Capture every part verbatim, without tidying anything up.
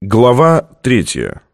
Глава третья.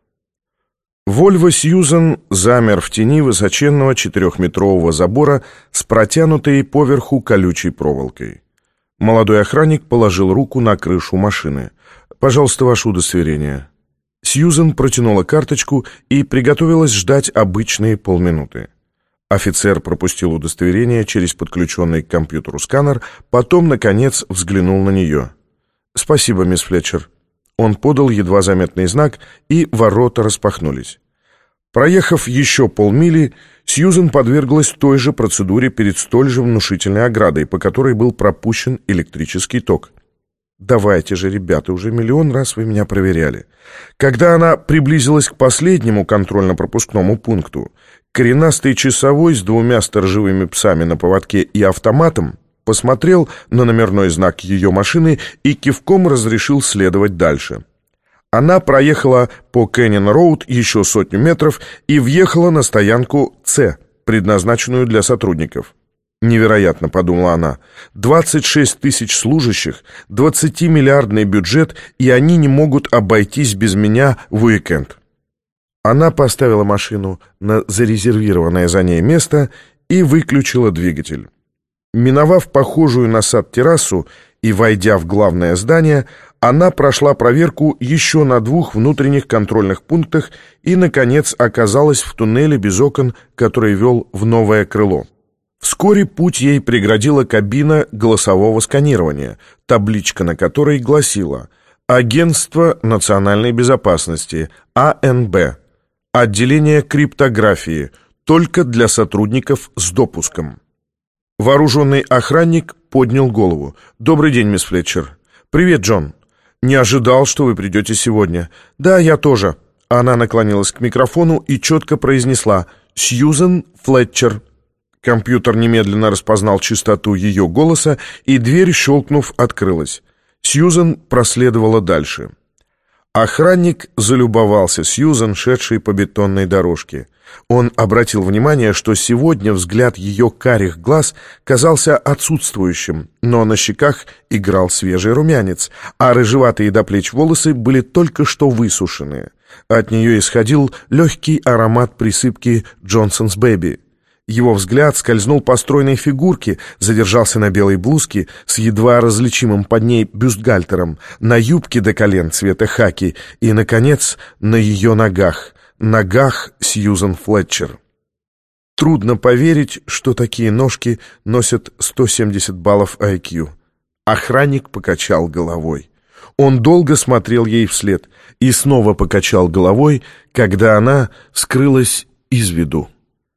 Вольво Сьюзен замер в тени высоченного четырехметрового забора с протянутой поверху колючей проволокой. Молодой охранник положил руку на крышу машины. «Пожалуйста, ваше удостоверение». Сьюзен протянула карточку и приготовилась ждать обычные полминуты. Офицер пропустил удостоверение через подключенный к компьютеру сканер, потом, наконец, взглянул на нее. «Спасибо, мисс Флетчер». Он подал едва заметный знак, и ворота распахнулись. Проехав еще полмили, Сьюзен подверглась той же процедуре перед столь же внушительной оградой, по которой был пропущен электрический ток. «Давайте же, ребята, уже миллион раз вы меня проверяли». Когда она приблизилась к последнему контрольно-пропускному пункту, коренастый часовой с двумя сторожевыми псами на поводке и автоматом посмотрел на номерной знак ее машины и кивком разрешил следовать дальше. Она проехала по Кэннин-роуд еще сотню метров и въехала на стоянку «С», предназначенную для сотрудников. «Невероятно», — подумала она, — «двадцать шесть тысяч служащих, двадцатимиллиардный бюджет, и они не могут обойтись без меня в уикенд». Она поставила машину на зарезервированное за ней место и выключила двигатель. Миновав похожую на сад террасу и войдя в главное здание, она прошла проверку еще на двух внутренних контрольных пунктах и, наконец, оказалась в туннеле без окон, который вел в новое крыло. Вскоре путь ей преградила кабина голосового сканирования, табличка на которой гласила «Агентство национальной безопасности, А Н Б, отделение криптографии, только для сотрудников с допуском». Вооруженный охранник поднял голову. «Добрый день, мисс Флетчер». «Привет, Джон. Не ожидал, что вы придете сегодня». «Да, я тоже». Она наклонилась к микрофону и четко произнесла «Сьюзен Флетчер». Компьютер немедленно распознал частоту ее голоса, и дверь, щелкнув, открылась. Сьюзен проследовала дальше. Охранник залюбовался Сьюзен, шедшей по бетонной дорожке. Он обратил внимание, что сегодня взгляд ее карих глаз казался отсутствующим, но на щеках играл свежий румянец, а рыжеватые до плеч волосы были только что высушенные. От нее исходил легкий аромат присыпки «Джонсон's Baby». Его взгляд скользнул по стройной фигурке, задержался на белой блузке с едва различимым под ней бюстгальтером, на юбке до колен цвета хаки и, наконец, на ее ногах, ногах Сьюзен Флетчер. Трудно поверить, что такие ножки носят сто семьдесят баллов ай кью. Охранник покачал головой. Он долго смотрел ей вслед и снова покачал головой, когда она скрылась из виду.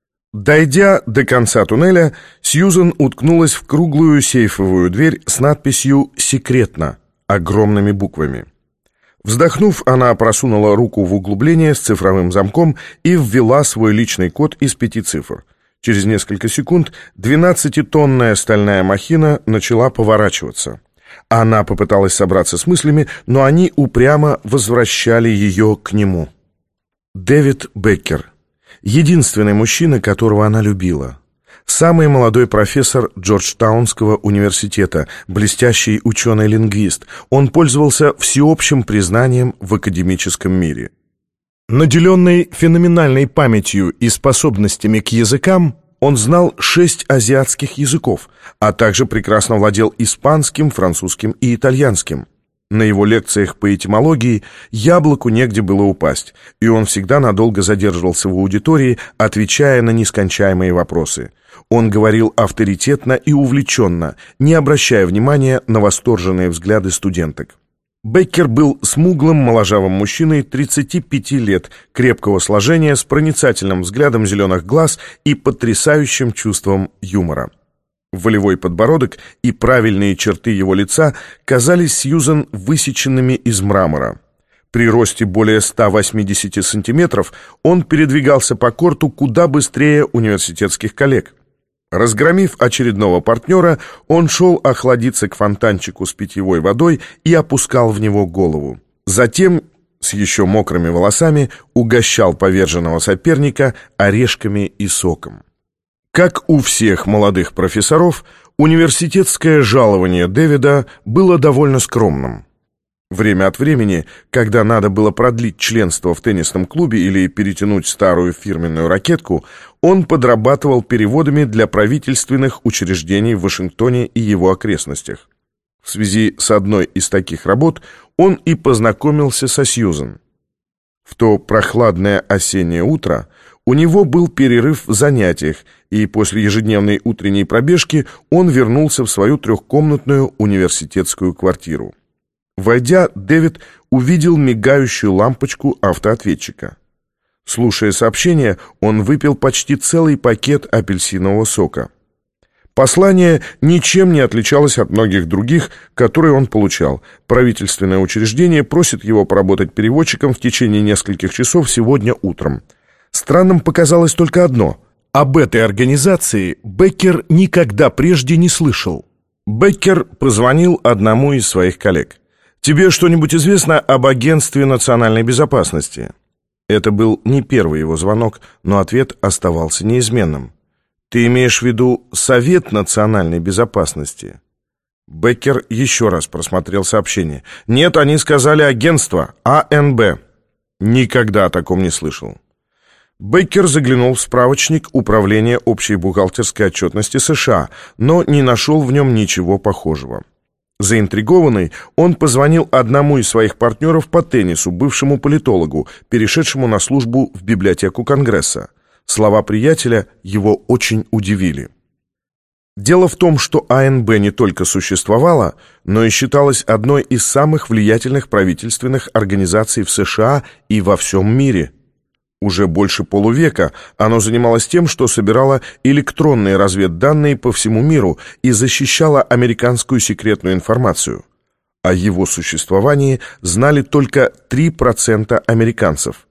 Дойдя до конца туннеля, Сьюзен уткнулась в круглую сейфовую дверь с надписью «Секретно» огромными буквами. Вздохнув, она просунула руку в углубление с цифровым замком и ввела свой личный код из пяти цифр. Через несколько секунд двенадцатитонная стальная махина начала поворачиваться. Она попыталась собраться с мыслями, но они упрямо возвращали ее к нему. Дэвид Беккер. Единственный мужчина, которого она любила. Самый молодой профессор Джорджтаунского университета, блестящий ученый-лингвист. Он пользовался всеобщим признанием в академическом мире. Наделенный феноменальной памятью и способностями к языкам, он знал шесть азиатских языков, а также прекрасно владел испанским, французским и итальянским. На его лекциях по этимологии яблоку негде было упасть, и он всегда надолго задерживался в аудитории, отвечая на нескончаемые вопросы. Он говорил авторитетно и увлеченно, не обращая внимания на восторженные взгляды студенток. Беккер был смуглым, моложавым мужчиной тридцати пяти лет, крепкого сложения, с проницательным взглядом зеленых глаз и потрясающим чувством юмора. Волевой подбородок и правильные черты его лица казались Сьюзен высеченными из мрамора. При росте более ста восьмидесяти сантиметров он передвигался по корту куда быстрее университетских коллег. Разгромив очередного партнера, он шел охладиться к фонтанчику с питьевой водой и опускал в него голову. Затем, с еще мокрыми волосами, угощал поверженного соперника орешками и соком. Как у всех молодых профессоров, университетское жалование Дэвида было довольно скромным. Время от времени, когда надо было продлить членство в теннисном клубе или перетянуть старую фирменную ракетку, он подрабатывал переводами для правительственных учреждений в Вашингтоне и его окрестностях. В связи с одной из таких работ он и познакомился со Сьюзен. В то прохладное осеннее утро у него был перерыв в занятиях, и после ежедневной утренней пробежки он вернулся в свою трехкомнатную университетскую квартиру. Войдя, Дэвид увидел мигающую лампочку автоответчика. Слушая сообщение, он выпил почти целый пакет апельсинового сока. Послание ничем не отличалось от многих других, которые он получал. Правительственное учреждение просит его поработать переводчиком в течение нескольких часов сегодня утром. Странным показалось только одно. Об этой организации Беккер никогда прежде не слышал. Беккер позвонил одному из своих коллег. «Тебе что-нибудь известно об Агентстве национальной безопасности?» Это был не первый его звонок, но ответ оставался неизменным. «Ты имеешь в виду Совет национальной безопасности?» Беккер еще раз просмотрел сообщение. «Нет, они сказали агентство, А Н Б». Никогда о таком не слышал. Беккер заглянул в справочник Управления общей бухгалтерской отчетности США, но не нашел в нем ничего похожего. Заинтригованный, он позвонил одному из своих партнеров по теннису, бывшему политологу, перешедшему на службу в библиотеку Конгресса. Слова приятеля его очень удивили. Дело в том, что А Н Б не только существовала, но и считалась одной из самых влиятельных правительственных организаций в США и во всем мире. Уже больше полувека оно занималось тем, что собирало электронные разведданные по всему миру и защищало американскую секретную информацию. О его существовании знали только три процента американцев.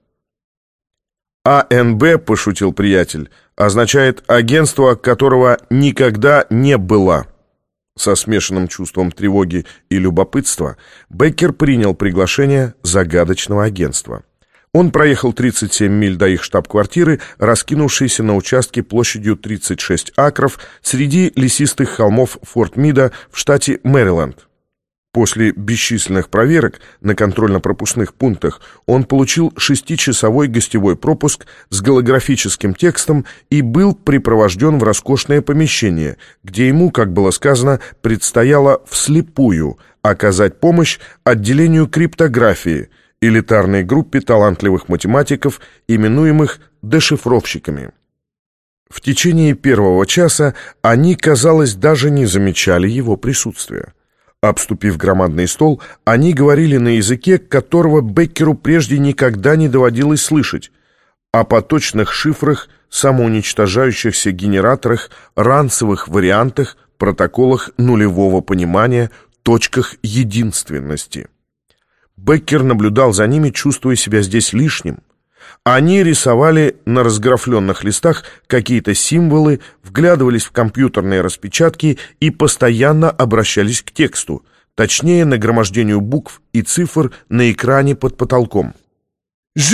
А Н Б, пошутил приятель, означает агентство, которого никогда не было. Со смешанным чувством тревоги и любопытства Беккер принял приглашение загадочного агентства. Он проехал тридцать семь миль до их штаб-квартиры, раскинувшейся на участке площадью тридцать шесть акров среди лесистых холмов Форт Мида в штате Мэриленд. После бесчисленных проверок на контрольно-пропускных пунктах он получил шестичасовой гостевой пропуск с голографическим текстом и был припровожден в роскошное помещение, где ему, как было сказано, предстояло вслепую оказать помощь отделению криптографии, элитарной группе талантливых математиков, именуемых дешифровщиками. В течение первого часа они, казалось, даже не замечали его присутствия. Обступив громадный стол, они говорили на языке, которого Беккеру прежде никогда не доводилось слышать, о поточных шифрах, самоуничтожающихся генераторах, ранцевых вариантах, протоколах нулевого понимания, точках единственности. Беккер наблюдал за ними, чувствуя себя здесь лишним. Они рисовали на разграфленных листах какие-то символы, вглядывались в компьютерные распечатки и постоянно обращались к тексту, точнее, нагромождению букв и цифр на экране под потолком. И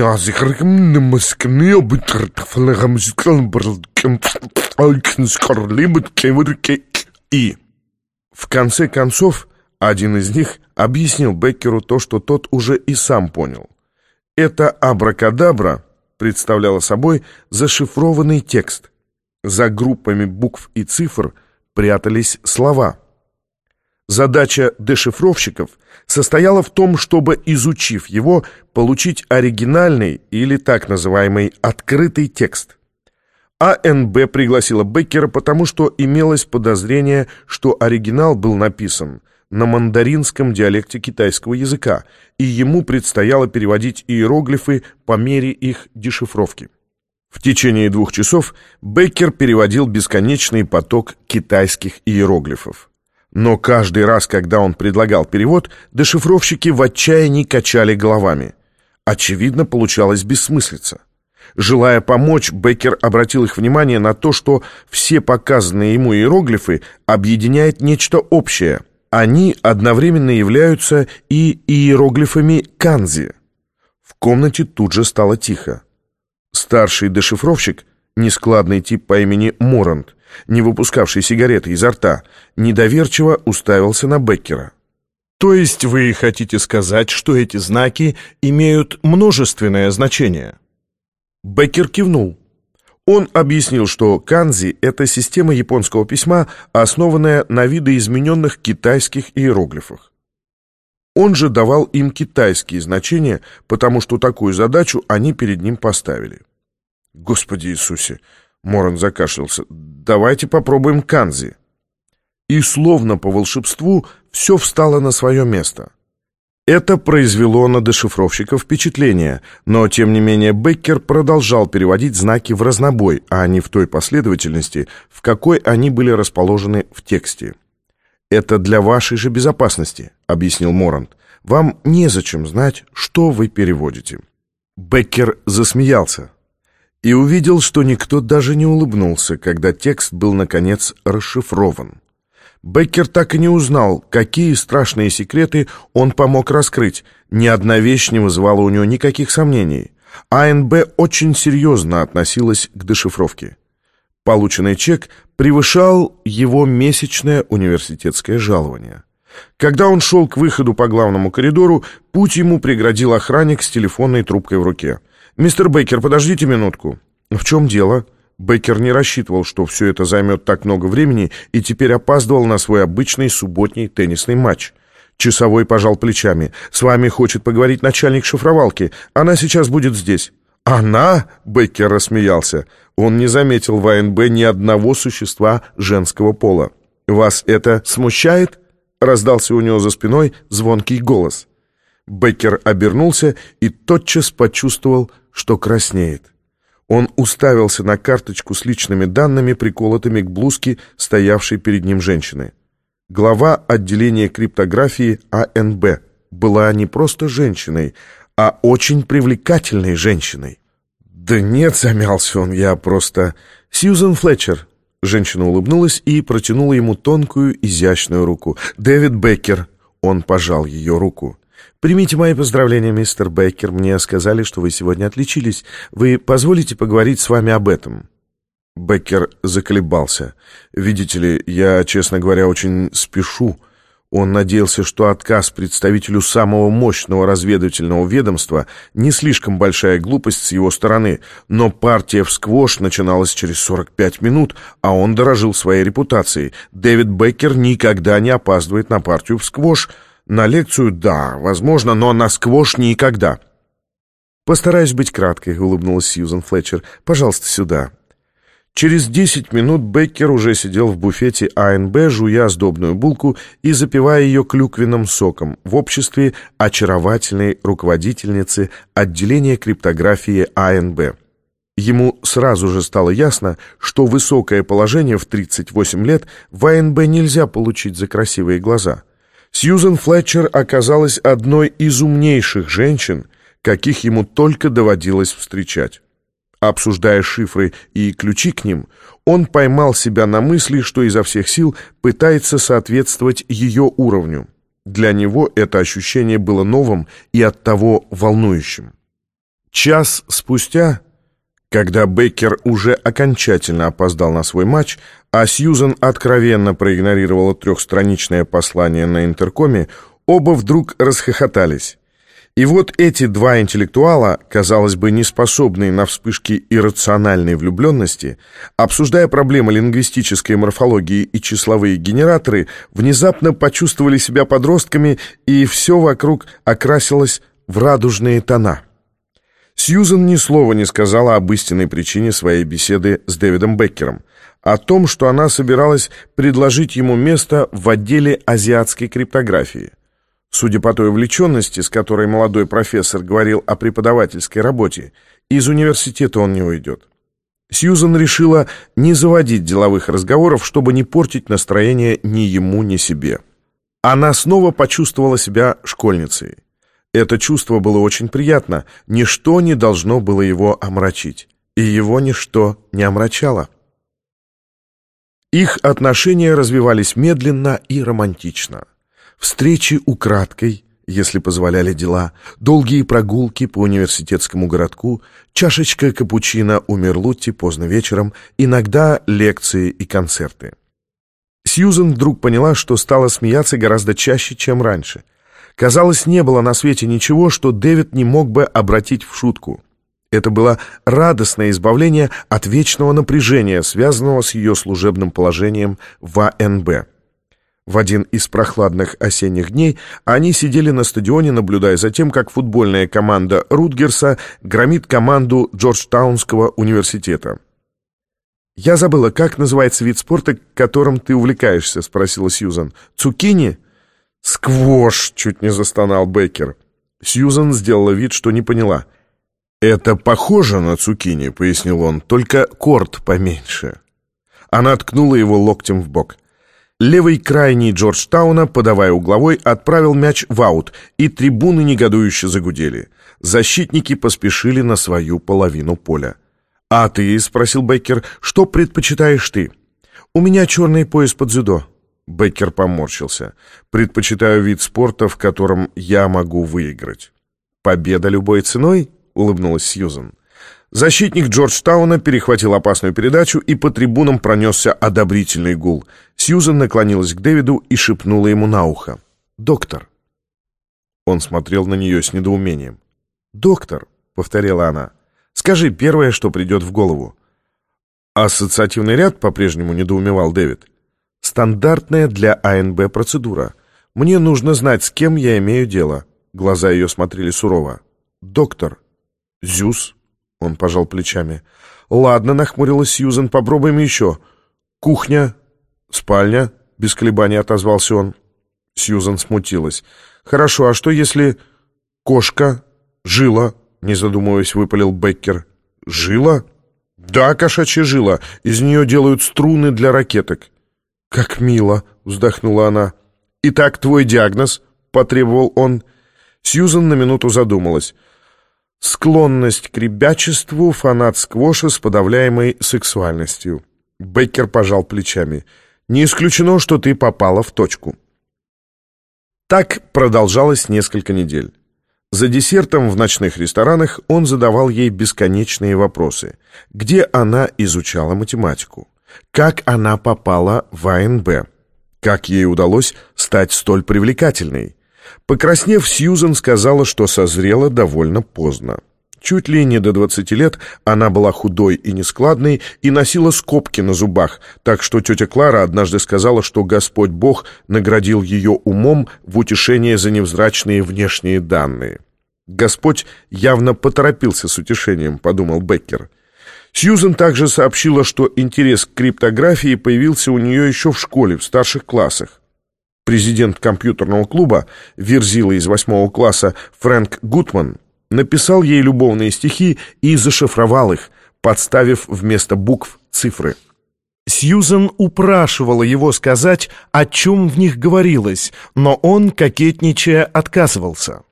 в конце концов один из них объяснил Беккеру то, что тот уже и сам понял. Это абракадабра представляла собой зашифрованный текст. За группами букв и цифр прятались слова. Задача дешифровщиков состояла в том, чтобы, изучив его, получить оригинальный или так называемый открытый текст. А Н Б пригласила Беккера, потому что имелось подозрение, что оригинал был написан на мандаринском диалекте китайского языка, и ему предстояло переводить иероглифы по мере их дешифровки. В течение двух часов Беккер переводил бесконечный поток китайских иероглифов. Но каждый раз, когда он предлагал перевод, дешифровщики в отчаянии качали головами. Очевидно, получалась бессмыслица. Желая помочь, Беккер обратил их внимание на то, что все показанные ему иероглифы объединяет нечто общее – они одновременно являются и иероглифами канзи. В комнате тут же стало тихо. Старший дешифровщик, нескладный тип по имени Морант, не выпускавший сигареты изо рта, недоверчиво уставился на Беккера. То есть вы хотите сказать, что эти знаки имеют множественное значение? Беккер кивнул. Он объяснил, что канзи — это система японского письма, основанная на видоизмененных китайских иероглифах. Он же давал им китайские значения, потому что такую задачу они перед ним поставили. «Господи Иисусе!» — Моран закашлялся. «Давайте попробуем канзи». И словно по волшебству все встало на свое место. Это произвело на дешифровщиков впечатление, но, тем не менее, Беккер продолжал переводить знаки в разнобой, а не в той последовательности, в какой они были расположены в тексте. «Это для вашей же безопасности», — объяснил Морант. «Вам незачем знать, что вы переводите». Беккер засмеялся и увидел, что никто даже не улыбнулся, когда текст был, наконец, расшифрован. Беккер так и не узнал, какие страшные секреты он помог раскрыть. Ни одна вещь не вызывала у него никаких сомнений. АНБ очень серьезно относилась к дешифровке. Полученный чек превышал его месячное университетское жалование. Когда он шел к выходу по главному коридору, путь ему преградил охранник с телефонной трубкой в руке. «Мистер Беккер, подождите минутку». «В чем дело?» Беккер не рассчитывал, что все это займет так много времени, и теперь опаздывал на свой обычный субботний теннисный матч. Часовой пожал плечами. «С вами хочет поговорить начальник шифровалки. Она сейчас будет здесь». «Она?» — Беккер рассмеялся. Он не заметил в АНБ ни одного существа женского пола. «Вас это смущает?» — раздался у него за спиной звонкий голос. Беккер обернулся и тотчас почувствовал, что краснеет. Он уставился на карточку с личными данными, приколотыми к блузке, стоявшей перед ним женщины. Глава отделения криптографии АНБ была не просто женщиной, а очень привлекательной женщиной. «Да нет», — замялся он, — «я просто...» «Сьюзен Флетчер». Женщина улыбнулась и протянула ему тонкую, изящную руку. «Дэвид Беккер». Он пожал ее руку. «Примите мои поздравления, мистер Беккер. Мне сказали, что вы сегодня отличились. Вы позволите поговорить с вами об этом?» Беккер заколебался. «Видите ли, я, честно говоря, очень спешу». Он надеялся, что отказ представителю самого мощного разведывательного ведомства не слишком большая глупость с его стороны, но партия в сквош начиналась через сорок пять минут, а он дорожил своей репутацией. Дэвид Беккер никогда не опаздывает на партию в сквош. На лекцию — да, возможно, но на сквош никогда. «Постараюсь быть краткой», — улыбнулась Сьюзен Флетчер. «Пожалуйста, сюда». Через десять минут Беккер уже сидел в буфете АНБ, жуя сдобную булку и запивая ее клюквенным соком в обществе очаровательной руководительницы отделения криптографии АНБ. Ему сразу же стало ясно, что высокое положение в тридцать восемь лет в АНБ нельзя получить за красивые глаза. Сьюзен Флетчер оказалась одной из умнейших женщин, каких ему только доводилось встречать. Обсуждая шифры и ключи к ним, он поймал себя на мысли, что изо всех сил пытается соответствовать ее уровню. Для него это ощущение было новым и оттого волнующим. Час спустя, когда Беккер уже окончательно опоздал на свой матч, а Сьюзен откровенно проигнорировала трехстраничное послание на интеркоме, оба вдруг расхохотались. И вот эти два интеллектуала, казалось бы, не способные на вспышки иррациональной влюбленности, обсуждая проблемы лингвистической морфологии и числовые генераторы, внезапно почувствовали себя подростками, и все вокруг окрасилось в радужные тона. Сьюзен ни слова не сказала об истинной причине своей беседы с Дэвидом Беккером, о том, что она собиралась предложить ему место в отделе азиатской криптографии. Судя по той увлеченности, с которой молодой профессор говорил о преподавательской работе, из университета он не уйдет. Сьюзен решила не заводить деловых разговоров, чтобы не портить настроение ни ему, ни себе. Она снова почувствовала себя школьницей. Это чувство было очень приятно, ничто не должно было его омрачить, и его ничто не омрачало. Их отношения развивались медленно и романтично. Встречи украдкой, если позволяли дела, долгие прогулки по университетскому городку, чашечка капучино у Мерлутти поздно вечером, иногда лекции и концерты. Сьюзен вдруг поняла, что стала смеяться гораздо чаще, чем раньше. Казалось, не было на свете ничего, что Дэвид не мог бы обратить в шутку. Это было радостное избавление от вечного напряжения, связанного с ее служебным положением в А Эн Бэ. В один из прохладных осенних дней они сидели на стадионе, наблюдая за тем, как футбольная команда Рутгерса громит команду Джорджтаунского университета. «Я забыла, как называется вид спорта, которым ты увлекаешься?» — спросила Сьюзан. «Цукини?» «Сквош!» — чуть не застонал Беккер. Сьюзан сделала вид, что не поняла. «Это похоже на цукини», — пояснил он, — «только корт поменьше». Она ткнула его локтем в бок. Левый крайний Джорджтауна, подавая угловой, отправил мяч в аут, и трибуны негодующе загудели. Защитники поспешили на свою половину поля. «А ты?» — спросил Беккер. «Что предпочитаешь ты?» «У меня черный пояс по дзюдо». Беккер поморщился. «Предпочитаю вид спорта, в котором я могу выиграть». «Победа любой ценой?» — улыбнулась Сьюзан. Защитник Джорджтауна перехватил опасную передачу, и по трибунам пронесся одобрительный гул. Сьюзан наклонилась к Дэвиду и шепнула ему на ухо. «Доктор». Он смотрел на нее с недоумением. «Доктор», — повторила она, — «скажи первое, что придет в голову». «Ассоциативный ряд?» — по-прежнему недоумевал Дэвид. «Стандартная для А Эн Бэ процедура. Мне нужно знать, с кем я имею дело». Глаза ее смотрели сурово. «Доктор». «Зюс», — он пожал плечами. «Ладно», — нахмурилась Сьюзан, — «попробуем еще». «Кухня, спальня», — без колебаний отозвался он. Сьюзан смутилась. «Хорошо, а что если...» «Кошка, жила», — не задумываясь, выпалил Беккер. «Жила?» «Да, кошачья жила. Из нее делают струны для ракеток». «Как мило», — вздохнула она. «Итак, твой диагноз?» — потребовал он. Сьюзан на минуту задумалась. «Склонность к ребячеству, фанат сквоша с подавляемой сексуальностью». Беккер пожал плечами. «Не исключено, что ты попала в точку». Так продолжалось несколько недель. За десертом в ночных ресторанах он задавал ей бесконечные вопросы. Где она изучала математику? Как она попала в А Эн Бэ? Как ей удалось стать столь привлекательной? Покраснев, Сьюзан сказала, что созрела довольно поздно. Чуть ли не до двадцати лет она была худой и нескладной и носила скобки на зубах, так что тетя Клара однажды сказала, что Господь Бог наградил ее умом в утешение за невзрачные внешние данные. «Господь явно поторопился с утешением», — подумал Беккер. Сьюзан также сообщила, что интерес к криптографии появился у нее еще в школе, в старших классах. Президент компьютерного клуба, верзила из восьмого класса Фрэнк Гутман, написал ей любовные стихи и зашифровал их, подставив вместо букв цифры. Сьюзан упрашивала его сказать, о чем в них говорилось, но он, кокетничая, отказывался.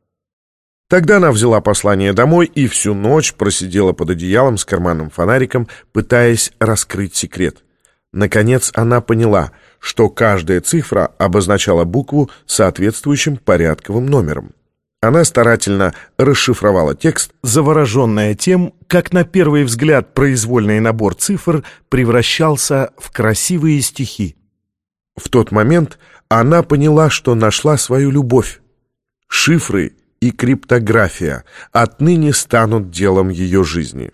Тогда она взяла послание домой и всю ночь просидела под одеялом с карманным фонариком, пытаясь раскрыть секрет. Наконец она поняла, что каждая цифра обозначала букву соответствующим порядковым номером. Она старательно расшифровала текст, завороженная тем, как на первый взгляд произвольный набор цифр превращался в красивые стихи. В тот момент она поняла, что нашла свою любовь. Шифры и криптография отныне станут делом ее жизни.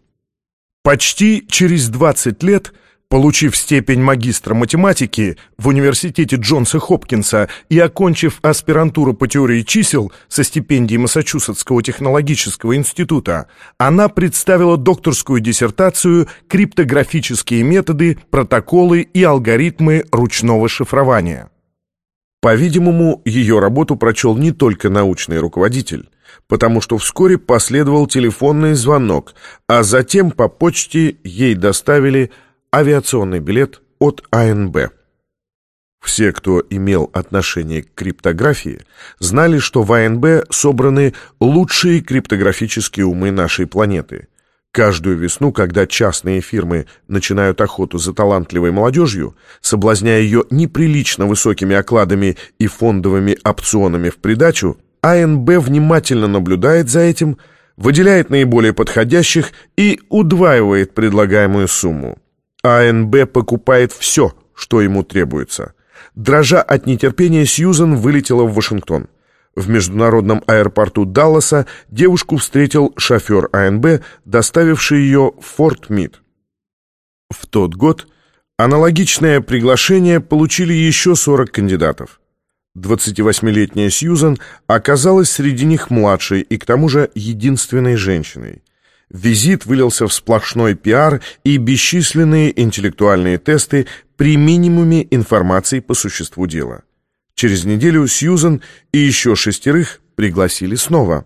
Почти через двадцать лет, получив степень магистра математики в университете Джонса Хопкинса и окончив аспирантуру по теории чисел со стипендией Массачусетского технологического института, она представила докторскую диссертацию «Криптографические методы, протоколы и алгоритмы ручного шифрования». По-видимому, ее работу прочел не только научный руководитель, потому что вскоре последовал телефонный звонок, а затем по почте ей доставили авиационный билет от А Эн Бэ. Все, кто имел отношение к криптографии, знали, что в А Эн Бэ собраны лучшие криптографические умы нашей планеты. Каждую весну, когда частные фирмы начинают охоту за талантливой молодежью, соблазняя ее неприлично высокими окладами и фондовыми опционами в придачу, А Эн Бэ внимательно наблюдает за этим, выделяет наиболее подходящих и удваивает предлагаемую сумму. А Эн Бэ покупает все, что ему требуется. Дрожа от нетерпения, Сьюзан вылетела в Вашингтон. В международном аэропорту Далласа девушку встретил шофер А Эн Бэ, доставивший ее в Форт Мид. В тот год аналогичное приглашение получили еще сорок кандидатов. двадцативосьмилетняя Сьюзан оказалась среди них младшей и к тому же единственной женщиной. Визит вылился в сплошной пиар и бесчисленные интеллектуальные тесты при минимуме информации по существу дела. Через неделю Сьюзан и еще шестерых пригласили снова.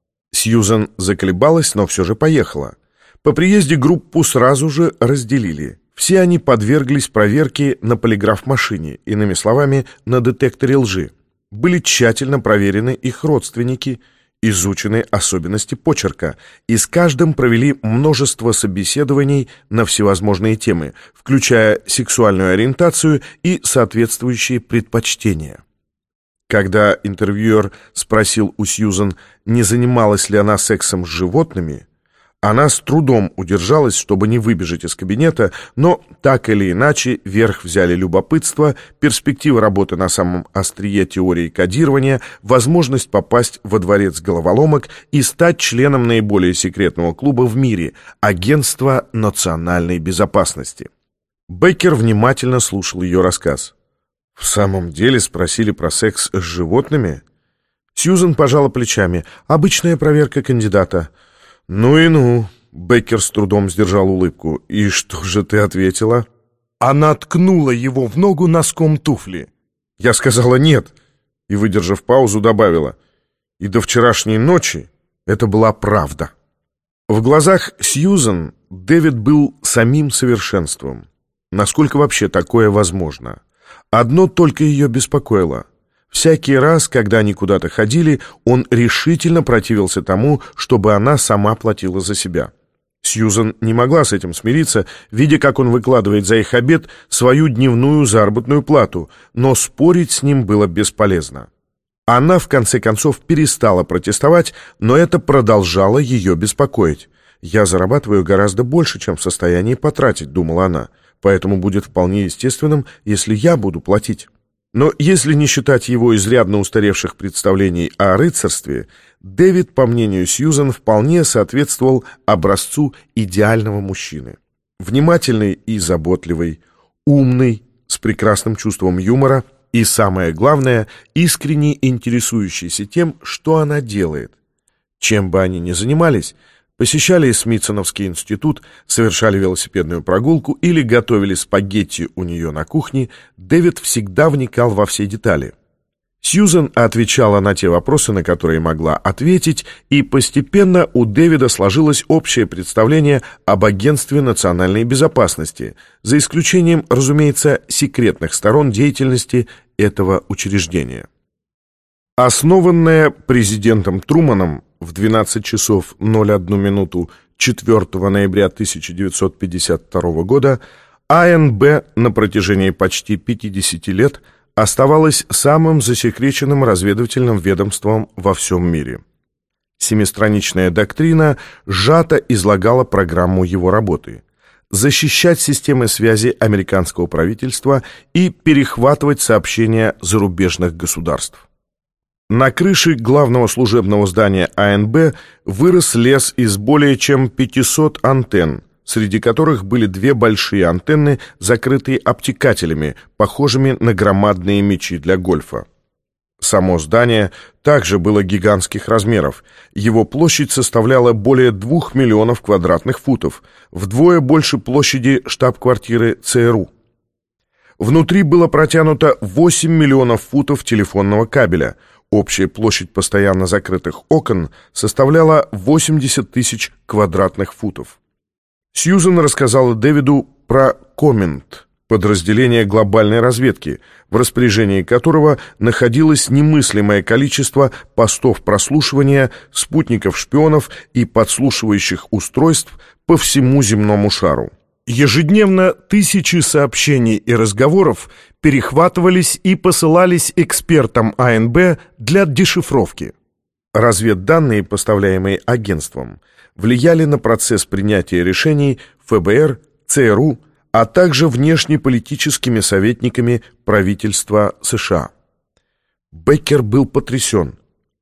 Сьюзан заколебалась, но все же поехала. По приезде группу сразу же разделили. Все они подверглись проверке на полиграф-машине, иными словами, на детекторе лжи. Были тщательно проверены их родственники, изучены особенности почерка, и с каждым провели множество собеседований на всевозможные темы, включая сексуальную ориентацию и соответствующие предпочтения. Когда интервьюер спросил у Сьюзан, не занималась ли она сексом с животными, она с трудом удержалась, чтобы не выбежать из кабинета, но так или иначе верх взяли любопытство, перспектива работы на самом острие теории кодирования, возможность попасть во дворец головоломок и стать членом наиболее секретного клуба в мире — Агентства национальной безопасности. Беккер внимательно слушал ее рассказ. «В самом деле спросили про секс с животными?» Сьюзан пожала плечами. «Обычная проверка кандидата». «Ну и ну», — Беккер с трудом сдержал улыбку. «И что же ты ответила?» Она ткнула его в ногу носком туфли. Я сказала «нет», и, выдержав паузу, добавила: «И до вчерашней ночи это была правда». В глазах Сьюзан Дэвид был самим совершенством. Насколько вообще такое возможно? Одно только ее беспокоило. Всякий раз, когда они куда-то ходили, он решительно противился тому, чтобы она сама платила за себя. Сьюзан не могла с этим смириться, видя, как он выкладывает за их обед свою дневную заработную плату, но спорить с ним было бесполезно. Она, в конце концов, перестала протестовать, но это продолжало ее беспокоить. «Я зарабатываю гораздо больше, чем в состоянии потратить», — думала она, «поэтому будет вполне естественным, если я буду платить». Но если не считать его изрядно устаревших представлений о рыцарстве, Дэвид, по мнению Сьюзан, вполне соответствовал образцу идеального мужчины. Внимательный и заботливый, умный, с прекрасным чувством юмора и, самое главное, искренне интересующийся тем, что она делает. Чем бы они ни занимались, посещали Смитсоновский институт, совершали велосипедную прогулку или готовили спагетти у нее на кухне, Дэвид всегда вникал во все детали. Сьюзан отвечала на те вопросы, на которые могла ответить, и постепенно у Дэвида сложилось общее представление об Агентстве национальной безопасности, за исключением, разумеется, секретных сторон деятельности этого учреждения. Основанное президентом Труманом в двенадцать часов ноль одну минуту четвёртого ноября тысяча девятьсот пятьдесят второго года, А Эн Бэ на протяжении почти пятидесяти лет оставалась самым засекреченным разведывательным ведомством во всем мире. Семистраничная доктрина сжато излагала программу его работы: защищать системы связи американского правительства и перехватывать сообщения зарубежных государств. На крыше главного служебного здания А Эн Бэ вырос лес из более чем пятисот антенн, среди которых были две большие антенны, закрытые обтекателями, похожими на громадные мячи для гольфа. Само здание также было гигантских размеров. Его площадь составляла более двух миллионов квадратных футов, вдвое больше площади штаб-квартиры Цэ Эр У. Внутри было протянуто восемь миллионов футов телефонного кабеля. Общая площадь постоянно закрытых окон составляла восемьдесят тысяч квадратных футов. Сьюзан рассказала Дэвиду про Комент, подразделение глобальной разведки, в распоряжении которого находилось немыслимое количество постов прослушивания, спутников-шпионов и подслушивающих устройств по всему земному шару. Ежедневно тысячи сообщений и разговоров перехватывались и посылались экспертам А Эн Бэ для дешифровки. Разведданные, поставляемые агентством, влияли на процесс принятия решений Эф Бэ Эр, Цэ Эр У, а также внешнеполитическими советниками правительства Сэ Шэ А. Беккер был потрясен.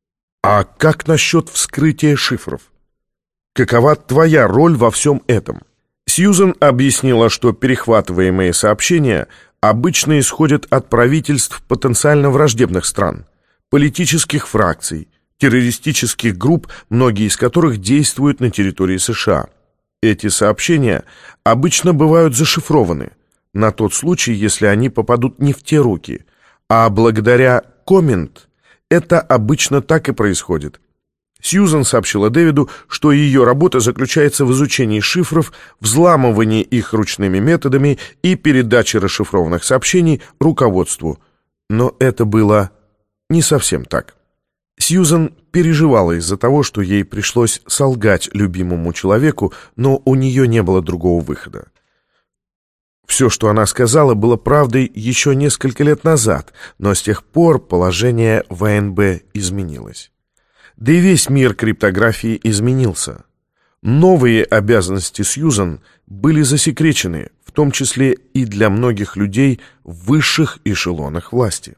А как насчет вскрытия шифров? Какова твоя роль во всем этом? Сьюзен объяснила, что перехватываемые сообщения обычно исходят от правительств потенциально враждебных стран, политических фракций, террористических групп, многие из которых действуют на территории США. Эти сообщения обычно бывают зашифрованы, на тот случай, если они попадут не в те руки, а благодаря коммент это обычно так и происходит. Сьюзен сообщила Дэвиду, что ее работа заключается в изучении шифров, взламывании их ручными методами и передаче расшифрованных сообщений руководству. Но это было не совсем так. Сьюзен переживала из-за того, что ей пришлось солгать любимому человеку, но у нее не было другого выхода. Все, что она сказала, было правдой еще несколько лет назад, но с тех пор положение в А Эн Бэ изменилось. Да и весь мир криптографии изменился. Новые обязанности Сьюзен были засекречены, в том числе и для многих людей в высших эшелонах власти.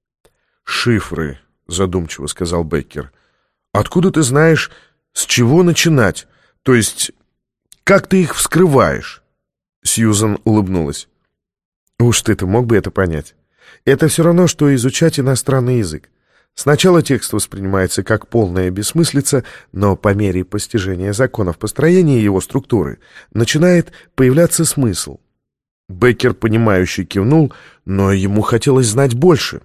«Шифры», — задумчиво сказал Беккер. «Откуда ты знаешь, с чего начинать? То есть, как ты их вскрываешь?» Сьюзен улыбнулась. «Уж ты-то мог бы это понять. Это все равно, что изучать иностранный язык. Сначала текст воспринимается как полная бессмыслица, но по мере постижения законов построения его структуры начинает появляться смысл». Беккер, понимающе кивнул, но ему хотелось знать больше.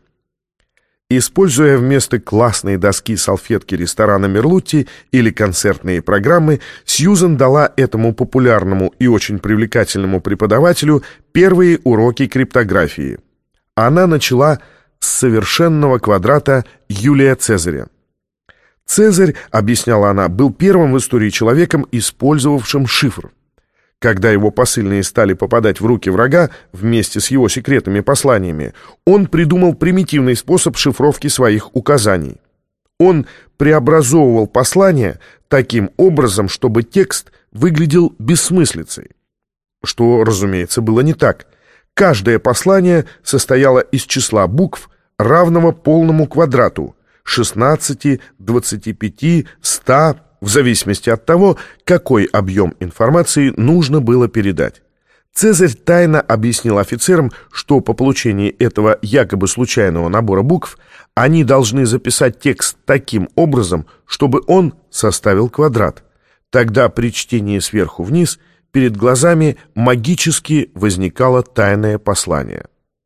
Используя вместо классной доски салфетки ресторана Мерлутти или концертные программы, Сьюзен дала этому популярному и очень привлекательному преподавателю первые уроки криптографии. Она начала с совершенного квадрата Юлия Цезаря. Цезарь, объясняла она, был первым в истории человеком, использовавшим шифр. Когда его посыльные стали попадать в руки врага вместе с его секретными посланиями, он придумал примитивный способ шифровки своих указаний. Он преобразовывал послания таким образом, чтобы текст выглядел бессмыслицей. Что, разумеется, было не так. Каждое послание состояло из числа букв, равного полному квадрату — шестнадцати, двадцати пяти, ста, в зависимости от того, какой объем информации нужно было передать. Цезарь тайно объяснил офицерам, что по получении этого якобы случайного набора букв они должны записать текст таким образом, чтобы он составил квадрат. Тогда при чтении сверху вниз перед глазами магически возникало тайное послание.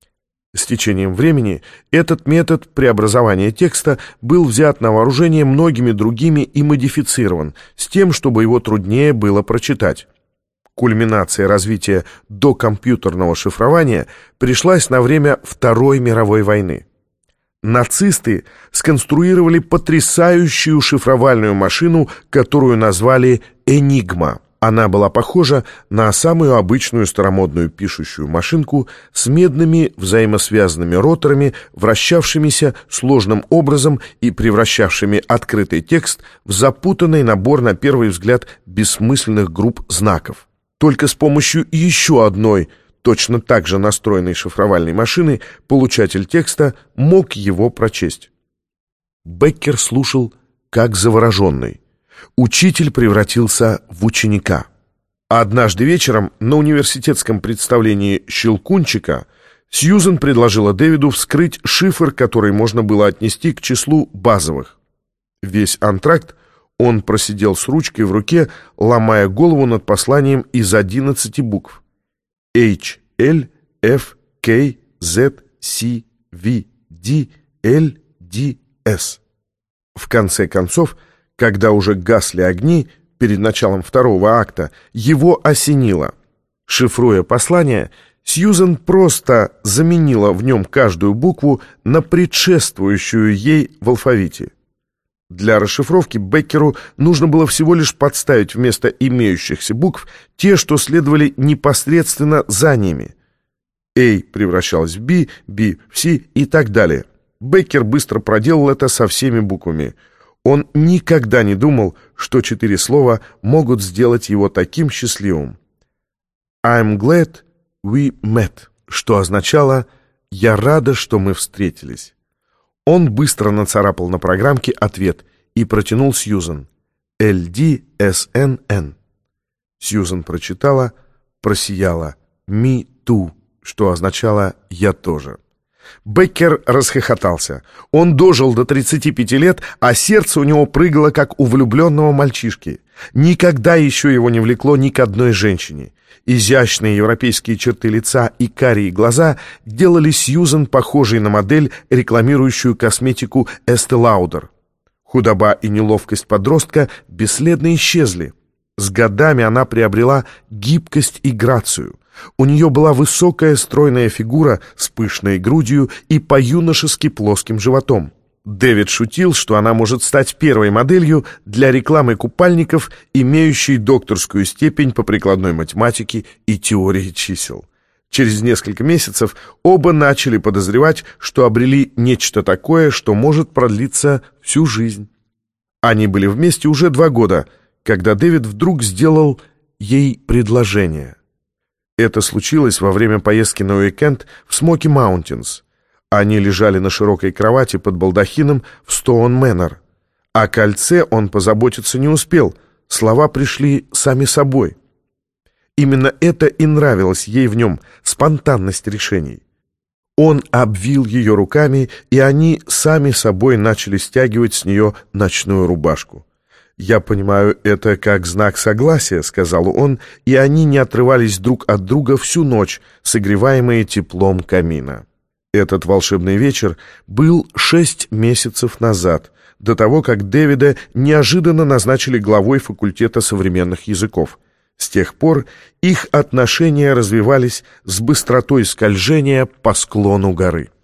С течением времени этот метод преобразования текста был взят на вооружение многими другими и модифицирован, с тем, чтобы его труднее было прочитать. Кульминация развития докомпьютерного шифрования пришлась на время Второй мировой войны. Нацисты сконструировали потрясающую шифровальную машину, которую назвали «Энигма». Она была похожа на самую обычную старомодную пишущую машинку с медными взаимосвязанными роторами, вращавшимися сложным образом и превращавшими открытый текст в запутанный набор, на первый взгляд, бессмысленных групп знаков. Только с помощью еще одной, точно так же настроенной шифровальной машины, получатель текста мог его прочесть. Беккер слушал как завороженный. Учитель превратился в ученика. Однажды вечером на университетском представлении «Щелкунчика» Сьюзен предложила Дэвиду вскрыть шифр, который можно было отнести к числу базовых. Весь антракт он просидел с ручкой в руке, ломая голову над посланием из одиннадцати букв: H, L, F, K, Z, C, V, D, L, D, S. В конце концов, когда уже гасли огни перед началом второго акта, его осенило. Шифруя послание, Сьюзен просто заменила в нем каждую букву на предшествующую ей в алфавите. Для расшифровки Беккеру нужно было всего лишь подставить вместо имеющихся букв те, что следовали непосредственно за ними. A превращалась в B, B в C и так далее. Беккер быстро проделал это со всеми буквами. Он никогда не думал, что четыре слова могут сделать его таким счастливым. «I'm glad we met», что означало «я рада, что мы встретились». Он быстро нацарапал на программке ответ и протянул Сьюзен. «Эл Ди Эс Эн Эн». Сьюзен прочитала, просияла «Me too», что означало «я тоже». Беккер расхохотался. Он дожил до тридцати пяти лет, а сердце у него прыгало, как у влюбленного мальчишки. Никогда еще его не влекло ни к одной женщине. Изящные европейские черты лица и карие глаза делали Сьюзен похожей на модель, рекламирующую косметику Estee Lauder. Худоба и неловкость подростка бесследно исчезли. С годами она приобрела гибкость и грацию. У нее была высокая стройная фигура с пышной грудью и по-юношески плоским животом. Дэвид шутил, что она может стать первой моделью для рекламы купальников, имеющей докторскую степень по прикладной математике и теории чисел. Через несколько месяцев оба начали подозревать, что обрели нечто такое, что может продлиться всю жизнь. Они были вместе уже два года, когда Дэвид вдруг сделал ей предложение. Это случилось во время поездки на уикенд в Смоки Маунтинс. Они лежали на широкой кровати под балдахином в Стоун Мэннер. О кольце он позаботиться не успел, слова пришли сами собой. Именно это и нравилось ей в нем, спонтанность решений. Он обвил ее руками, и они сами собой начали стягивать с нее ночную рубашку. «Я понимаю это как знак согласия», — сказал он, и они не отрывались друг от друга всю ночь, согреваемые теплом камина. Этот волшебный вечер был шесть месяцев назад, до того, как Дэвида неожиданно назначили главой факультета современных языков. С тех пор их отношения развивались с быстротой скольжения по склону горы.